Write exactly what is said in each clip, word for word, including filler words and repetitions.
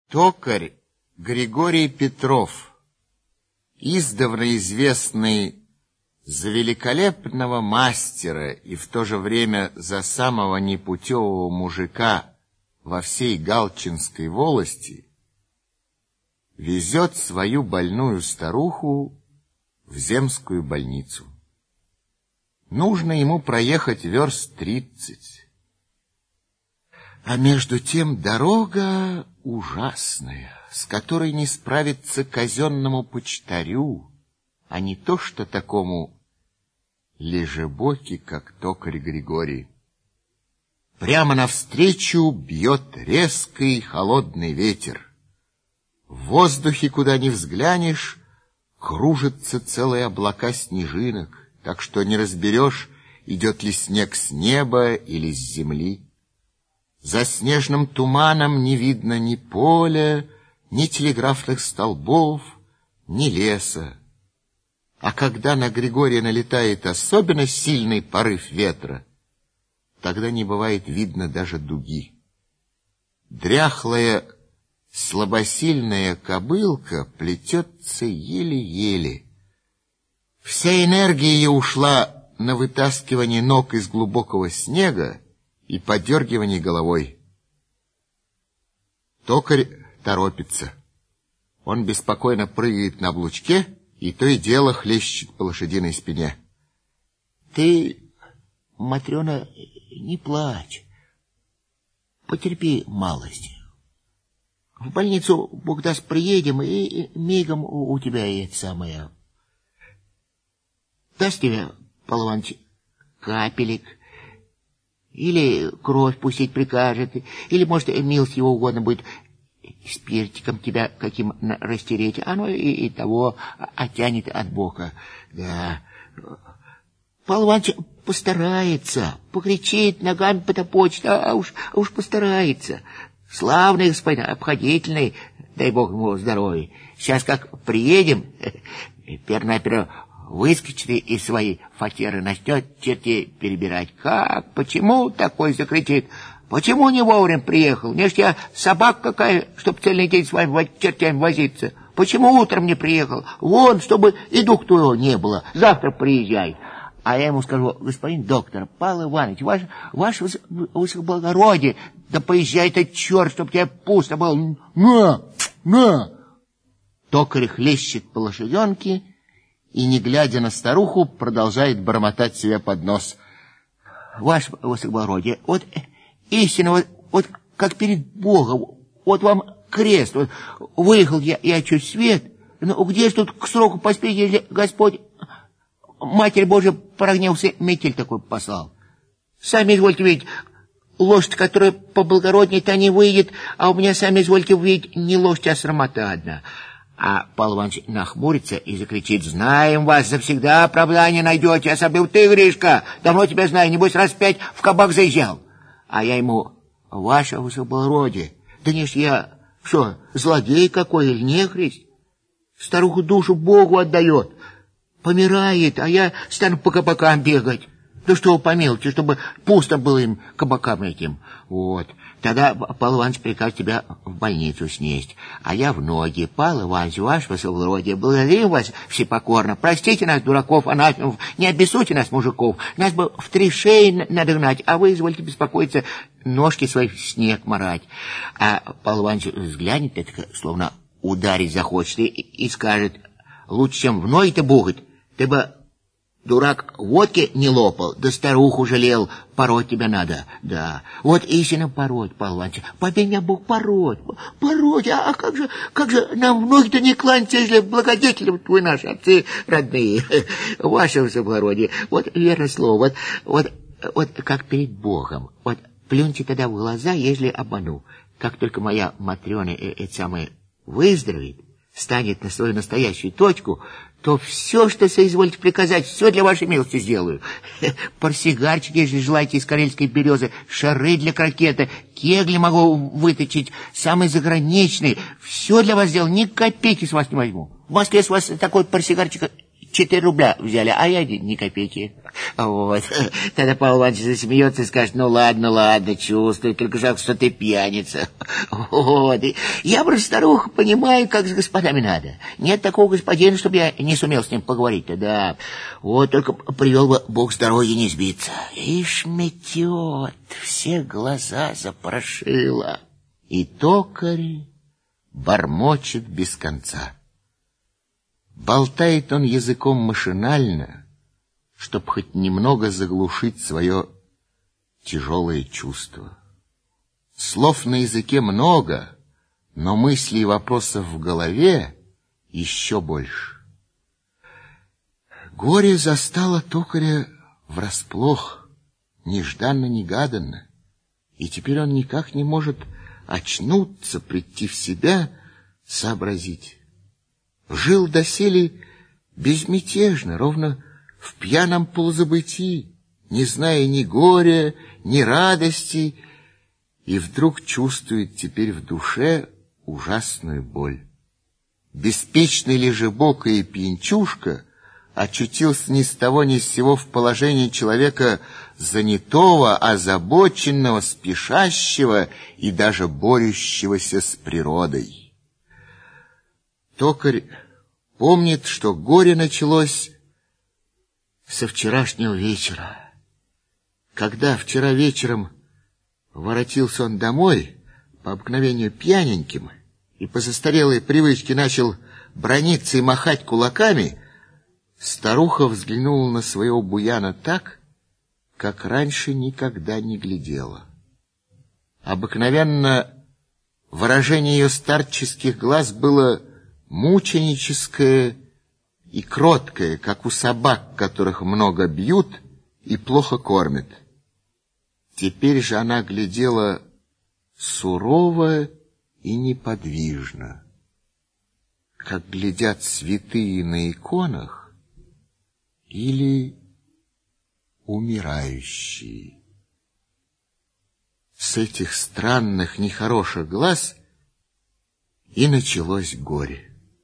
Токарь Григорий Петров, издавна известный за великолепного мастера и в то же время за самого непутевого мужика во всей Галчинской волости, везет свою больную старуху в земскую больницу. Нужно ему проехать верст тридцать. А между тем дорога ужасная, с которой не справиться казенному почтарю, а не то что такому лежебоки, как токарь Григорий. Прямо навстречу бьет резкий холодный ветер. В воздухе, куда ни взглянешь, кружатся целые облака снежинок, так что не разберешь, идет ли снег с неба или с земли. За снежным туманом не видно ни поля, ни телеграфных столбов, ни леса. А когда на Григория налетает особенно сильный порыв ветра, тогда не бывает видно даже дуги. Дряхлая, слабосильная кобылка плетется еле-еле. Вся энергия ее ушла на вытаскивание ног из глубокого снега и подергивание головой. Токарь торопится. Он беспокойно прыгает на облучке и то и дело хлещет по лошадиной спине. — Ты, Матрена, не плачь. Потерпи малость. В больницу, Бог даст, приедем, и мигом у, у тебя это самое. Даст тебе, Павел Иванович, капелек, или кровь пустить прикажет, или, может, милость его угодно будет спиртиком тебя каким растереть, оно и, и того оттянет от бока. Да. Павел Иванович постарается, покричит, ногами потопочет, а, а, уж, а уж постарается. Славный господин, обходительный, дай бог ему здоровья. Сейчас как приедем, перво-наперво выскочит из своей фатеры, начнет чертей перебирать. Как? Почему такой закричит? Почему не вовремя приехал? Не ж я собака какая, чтоб цельный день с вами чертями возиться. Почему утром не приехал? Вон, чтобы и дух твоего не было. Завтра приезжай. А я ему скажу: господин доктор, Павел Иванович, ваше, ваше высокоблагородие, да поезжай-то, черт, чтоб тебе пусто было. На, на! Токарь хлещет по лошаденке и, не глядя на старуху, продолжает бормотать себе под нос: ваше высокоблагородие, вот истинно, вот, вот как перед Богом, вот вам крест, вот, выехал я, я чуть свет, но где ж тут к сроку поспеть, если Господь, Матерь Божия, прогневался, метель такой послал? Сами извольте видеть, лошадь, которая поблагороднее, та не выйдет, а у меня, сами извольте увидеть, не лошадь, а срамота одна. А Павел Иванович нахмурится и закричит: знаем вас, завсегда оправдание найдете, особенно ты, Гришка, давно тебя знаю, небось раз пять в кабак заезжал. А я ему: ваше высокоблагородие, да не ж я, что, злодей какой или нехрист? Старуху душу Богу отдает, помирает, а я стану по кабакам бегать. Да что вы помилуйте, чтобы пусто было им кабакам этим. Вот. Тогда Павел Иванович прикажет тебя в больницу снесть, а я в ноги. Павел Иванович, ваше высокоблагородие, благодарим вас всепокорно. Простите нас, дураков, анафемов, не обессудьте нас, мужиков. Нас бы в три шеи надо гнать, а вы извольте беспокоиться, ножки свои в снег марать. А Павел Иванович взглянет, это словно ударить захочет, и, и скажет: лучше, чем в ноги-то бугать, ты бы, дурак, водки не лопал, да старуху жалел, пороть тебя надо, да. Вот истинно пороть, Павел Иванович, побей меня Бог, пороть, пороть, а, а как же, как же нам в ноги-то не кланяться, если благодетели твои наши отцы родные, ваше высокоблагородие, вот верное слово, вот, вот, вот как перед Богом, вот плюньте тогда в глаза, ежели обману. Как только моя Матрена, э, это самое, выздоровеет, станет на свою настоящую точку, то все, что соизволите приказать, все для вашей милости сделаю. Парсигарчики, если желаете, из карельской березы, шары для крокета, кегли могу выточить, самые заграничные. Все для вас сделаю, ни копейки с вас не возьму. В Москве с вас такой парсигарчик четыре рубля взяли, а я ни копейки. Вот. Тогда Павел Иванович засмеется и скажет: ну ладно, ладно, чувствую, только жалко, что ты пьяница. Вот. И я просто, старуха, понимаю, как с господами надо. Нет такого господина, чтобы я не сумел с ним поговорить-то, да. Вот только привел бы Бог здоровья не сбиться. Ишь, метет, все глаза запорошило. И токарь бормочет без конца. Болтает он языком машинально, чтоб хоть немного заглушить свое тяжелое чувство. Слов на языке много, но мыслей и вопросов в голове еще больше. Горе застало токаря врасплох, нежданно-негаданно, и теперь он никак не может очнуться, прийти в себя, сообразить. Жил доселе безмятежно, ровно в пьяном полузабытии, не зная ни горя, ни радости, и вдруг чувствует теперь в душе ужасную боль. Беспечный лежебока и пьянчушка очутился ни с того ни с сего в положении человека занятого, озабоченного, спешащего и даже борющегося с природой. Токарь помнит, что горе началось со вчерашнего вечера. Когда вчера вечером воротился он домой, по обыкновению пьяненьким, и по застарелой привычке начал браниться и махать кулаками, старуха взглянула на своего буяна так, как раньше никогда не глядела. Обыкновенно выражение ее старческих глаз было мученическое и кроткое, как у собак, которых много бьют и плохо кормят. Теперь же она глядела сурово и неподвижно, как глядят святые на иконах или умирающие. С этих странных, нехороших глаз и началось горе.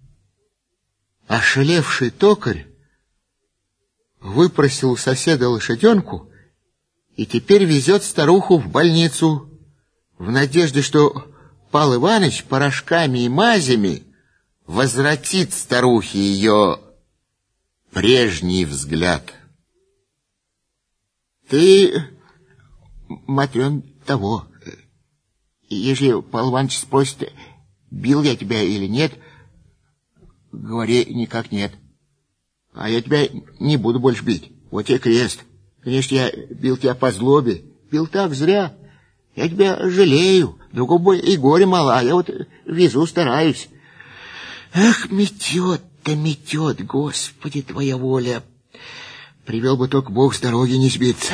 Ошалевший токарь выпросил у соседа лошаденку и теперь везет старуху в больницу в надежде, что Пал Иваныч порошками и мазями возвратит старухе ее прежний взгляд. Ты, Матрен, того, если Пал Иваныч спросит, бил я тебя или нет, говори никак нет. А я тебя не буду больше бить. Вот тебе крест. Конечно, я бил тебя по злобе. Бил так зря. Я тебя жалею. Другого и горе мало, а я вот везу, стараюсь. Эх, метет-то метет, Господи, твоя воля. Привел бы только Бог с дороги не сбиться.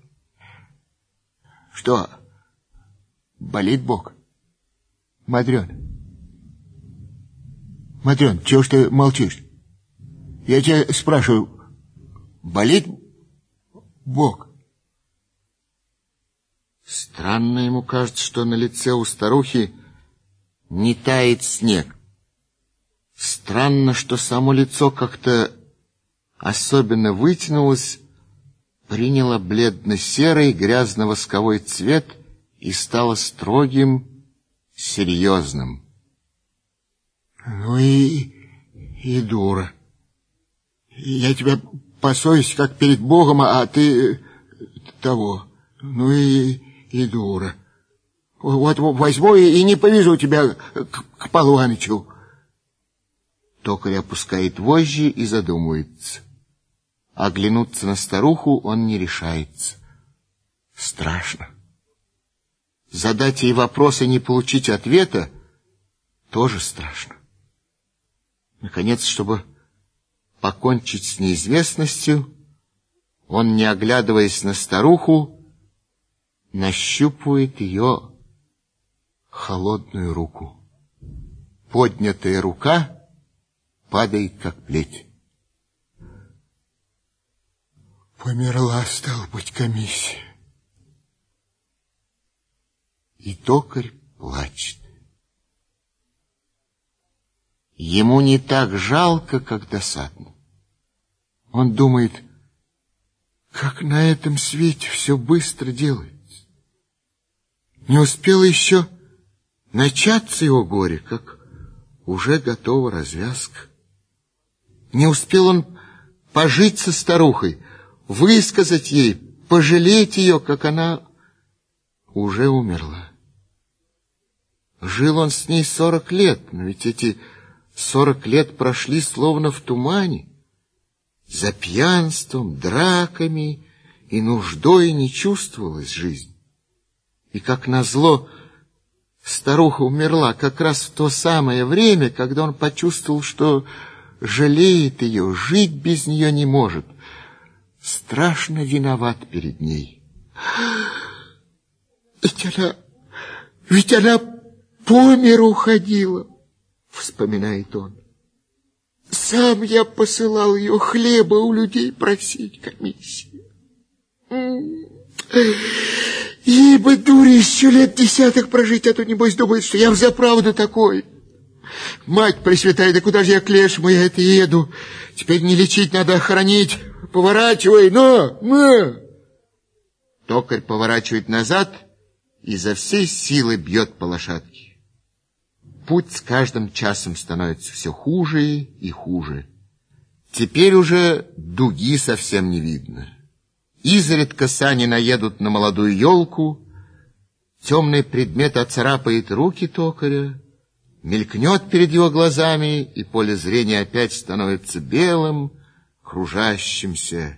Что, болит Бог? Матрен? Матрен, чего ж ты молчишь? Я тебя спрашиваю, болит Бог? Странно ему кажется, что на лице у старухи не тает снег. Странно, что само лицо как-то особенно вытянулось, приняло бледно-серый грязно-восковой цвет и стало строгим, серьезным. Ну и, и дура. Я тебя по совести как перед Богом, а ты того. Ну и, и дура. Вот возьму и, и не повезу тебя к, к Палу Иванычу. Токарь опускает вожжи и задумывается. Оглянуться на старуху он не решается. Страшно. Задать ей вопрос и не получить ответа тоже страшно. Наконец, чтобы покончить с неизвестностью, он, не оглядываясь на старуху, нащупывает ее холодную руку. Поднятая рука падает, как плеть. Померла, стала быть, комиссия. И токарь плачет. Ему не так жалко, как досадно. Он думает, как на этом свете все быстро делается. Не успело еще начаться его горе, как уже готова развязка. Не успел он пожить со старухой, высказать ей, пожалеть ее, как она уже умерла. Жил он с ней сорок лет, но ведь эти сорок лет прошли словно в тумане. За пьянством, драками и нуждой не чувствовалась жизнь. И, как назло, старуха умерла как раз в то самое время, когда он почувствовал, что жалеет ее, жить без нее не может. Страшно виноват перед ней. Ведь она, ведь она по миру ходила, вспоминает он. Сам я посылал ее хлеба у людей просить, комиссии. Ей бы, дури, еще лет десяток прожить, а то, небось, думает, что я взаправду такой. Мать Пресвятая, да куда же я к лешему я это еду? Теперь не лечить, надо хоронить. Поворачивай, но, но. Токарь поворачивает назад и за всей силы бьет по лошадке. Путь с каждым часом становится все хуже и хуже. Теперь уже дуги совсем не видно. Изредка сани наедут на молодую елку, темный предмет оцарапает руки токаря, мелькнет перед его глазами, и поле зрения опять становится белым, кружащимся.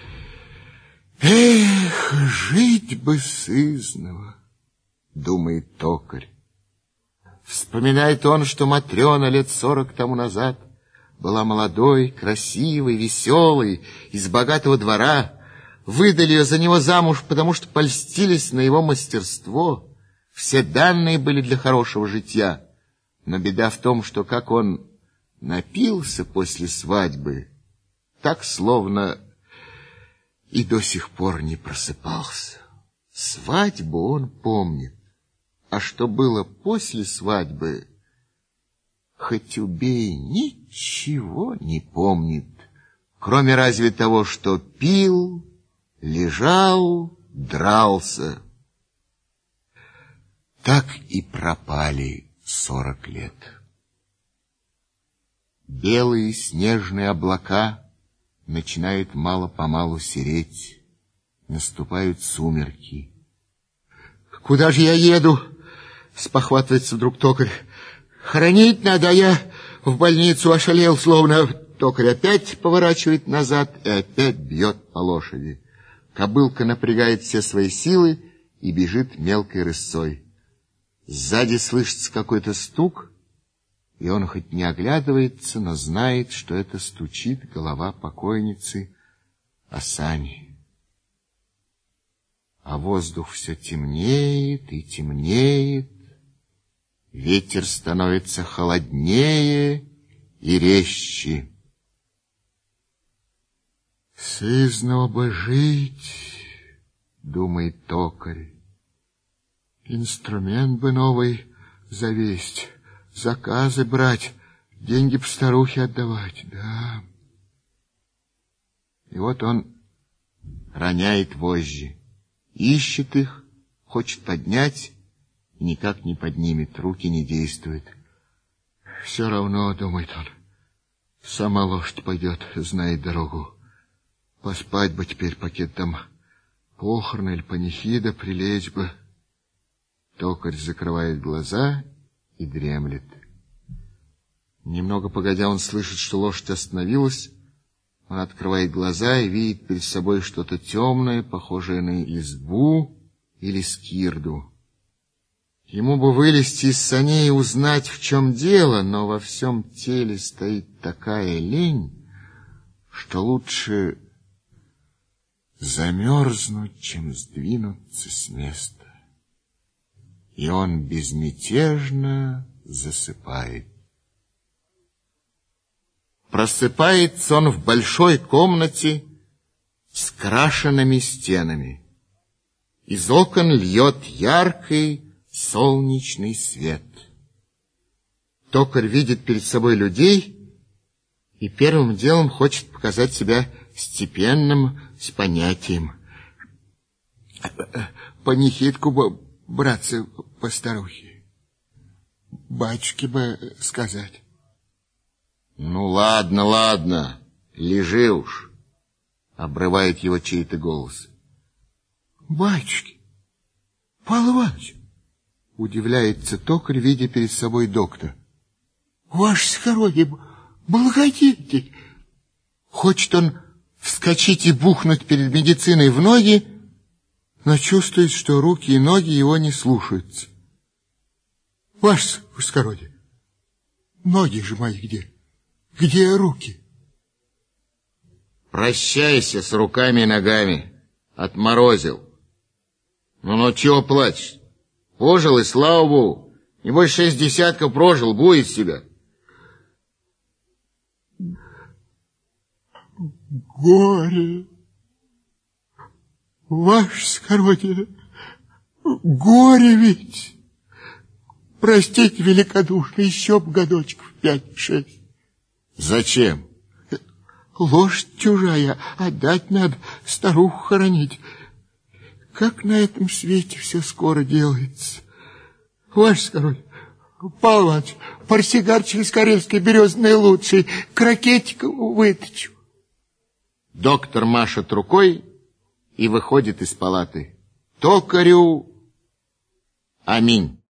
Эх, жить бы сызнова, думает токарь. Вспоминает он, что Матрена лет сорок тому назад была молодой, красивой, веселой, из богатого двора. Выдали ее за него замуж, потому что польстились на его мастерство. Все данные были для хорошего житья. Но беда в том, что как он напился после свадьбы, так словно и до сих пор не просыпался. Свадьбу он помнит, а что было после свадьбы, хоть убей, ничего не помнит, кроме разве того, что пил, лежал, дрался. Так и пропали сорок лет. Белые снежные облака начинают мало-помалу сереть. Наступают сумерки. «Куда же я еду?» — спохватывается вдруг токарь. «Хоронить надо, а я в больницу ошалел, словно...» Токарь опять поворачивает назад и опять бьет по лошади. Кобылка напрягает все свои силы и бежит мелкой рысцой. Сзади слышится какой-то стук, и он хоть не оглядывается, но знает, что это стучит голова покойницы о сани. А воздух все темнеет и темнеет, ветер становится холоднее и резче. «Сызнова бы жить, — думает токарь, — инструмент бы новый завесть, заказы брать, деньги б старухе отдавать, да». И вот он роняет вожжи, ищет их, хочет поднять, и никак не поднимет, руки не действуют. Все равно, думает он, сама лошадь пойдет, знает дорогу. Поспать бы теперь, пакет там похороны или панихида, прилечь бы. Токарь закрывает глаза и дремлет. Немного погодя, он слышит, что лошадь остановилась. Он открывает глаза и видит перед собой что-то темное, похожее на избу или скирду. Ему бы вылезти из саней и узнать, в чем дело, но во всем теле стоит такая лень, что лучше замерзнуть, чем сдвинуться с места. И он безмятежно засыпает. Просыпается он в большой комнате с крашенными стенами. Из окон льет яркий солнечный свет. Токарь видит перед собой людей и первым делом хочет показать себя степенным, с понятием. Панихидку бы, братцы, по старухе. Батюшке бы сказать. Ну, ладно, ладно, лежи уж, обрывает его чей-то голос. Батюшки, Павел Иванович, удивляется токарь, видя перед собой доктора. Ваше скородие, благодетель. Хочет он вскочить и бухнуть перед медициной в ноги, но чувствует, что руки и ноги его не слушаются. Ваше скородие, ноги же мои где? Где руки? Прощайся с руками и ногами. Отморозил. Ну-ну, чего плачешь? Пожил, и слава богу. Небось, шесть десятков прожил, будет себя. Горе, ваше скородие, горе ведь. Простите великодушно, еще б годочков пять-шесть. Зачем? Лошадь чужая, отдать надо, старуху хоронить. Как на этом свете все скоро делается. Ваше скородие, Павел Иванович, портсигарчик из Карельской березной лучший, крокетиком выточу. Доктор машет рукой и выходит из палаты. Токарю аминь.